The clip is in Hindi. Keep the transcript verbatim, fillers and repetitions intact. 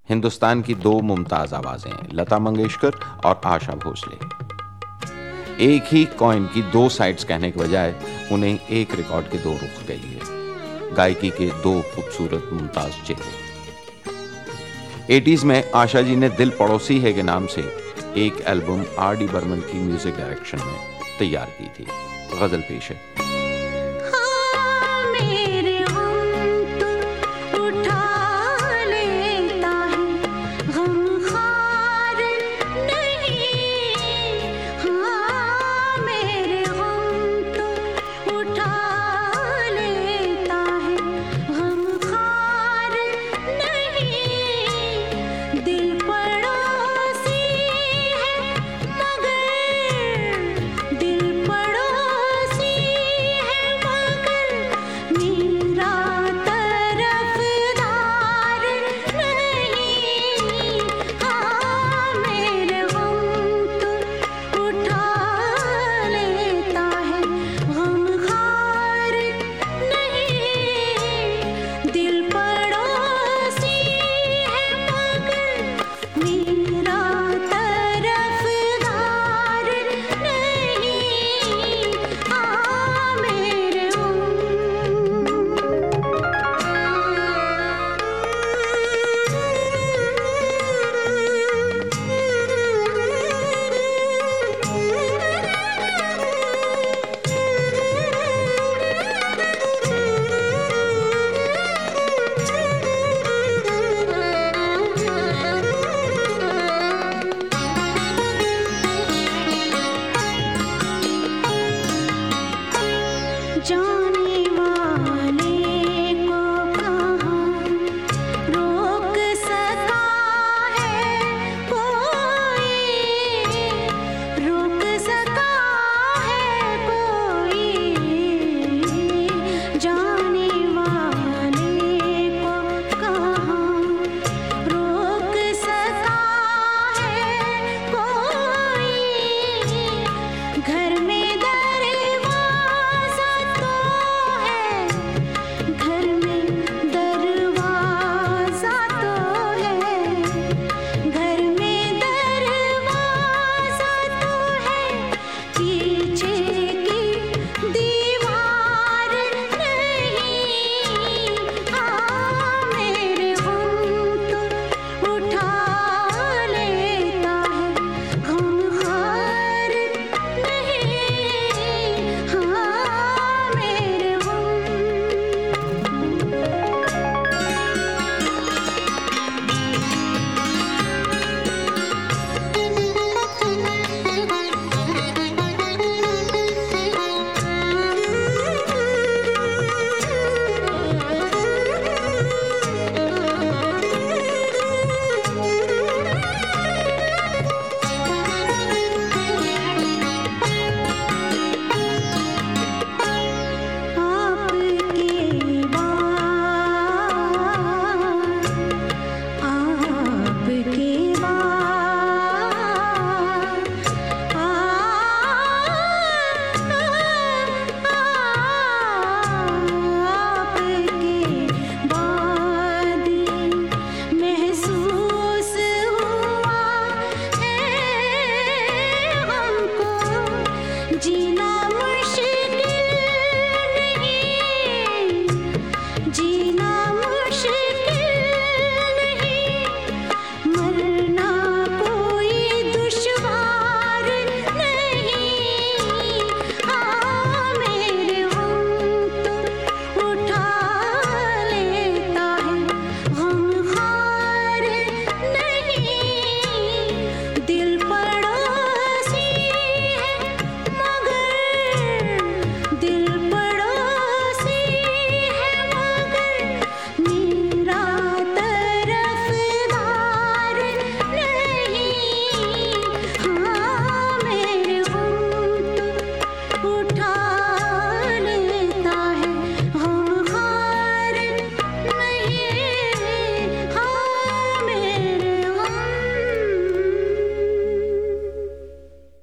हिंदुस्तान की दो मुमताज आवाजें, लता मंगेशकर और आशा भोसले। एक ही कॉइन की दो साइड्स कहने के बजाय उन्हें एक रिकॉर्ड के दो रुख कहिए। गायकी के दो खूबसूरत मुमताज चेहरे। एटीज़ में आशा जी ने दिल पड़ोसी है के नाम से एक एल्बम आर डी बर्मन की म्यूजिक डायरेक्शन में तैयार की थी। गजल पेश है।